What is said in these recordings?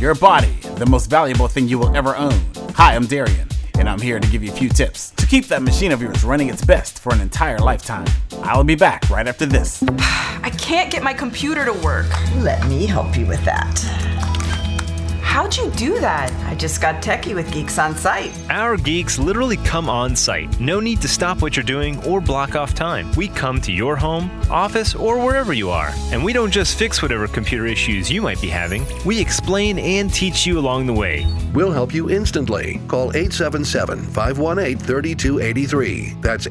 Your body, the most valuable thing you will ever own. Hi, I'm Darian, and I'm here to give you a few tips to keep that machine of yours running its best for an entire lifetime. I'll be back right after this. I can't get my computer to work. Let me help you with that. How'd you do that? I just got techie with Geeks on Site. Our geeks literally come on site. No need to stop what you're doing or block off time. We come to your home, office, or wherever you are. And we don't just fix whatever computer issues you might be having. We explain and teach you along the way. We'll help you instantly. Call 877-518-3283. That's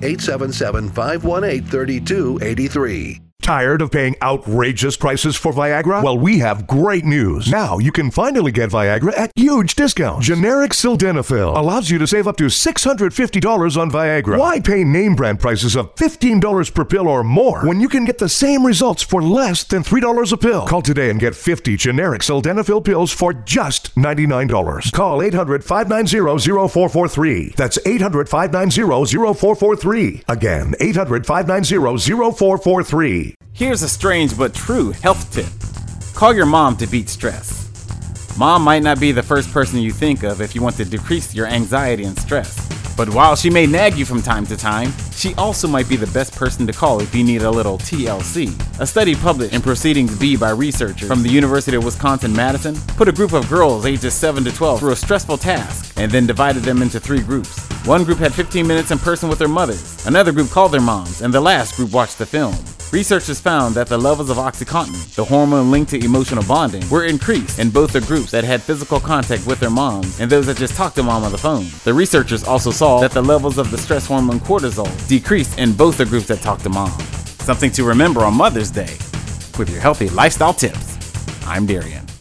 877-518-3283. Tired of paying outrageous prices for Viagra? Well, we have great news. Now you can finally get Viagra at huge discounts. Generic Sildenafil allows you to save up to $650 on Viagra. Why pay name brand prices of $15 per pill or more when you can get the same results for less than $3 a pill? Call today and get 50 generic Sildenafil pills for just $99. Call 800-590-0443. That's 800-590-0443. Again, 800-590-0443. Here's a strange but true health tip. Call your mom to beat stress. Mom might not be the first person you think of if you want to decrease your anxiety and stress. But while she may nag you from time to time, she also might be the best person to call if you need a little TLC. A study published in Proceedings B by researchers from the University of Wisconsin-Madison put a group of girls ages 7 to 12 through a stressful task and then divided them into 3 groups. One group had 15 minutes in person with their mothers, another group called their moms, and the last group watched the film. Researchers found that the levels of OxyContin, the hormone linked to emotional bonding, were increased in both the groups that had physical contact with their moms and those that just talked to mom on the phone. The researchers also saw that the levels of the stress hormone cortisol decreased in both the groups that talked to mom. Something to remember on Mother's Day with your healthy lifestyle tips. I'm Darian.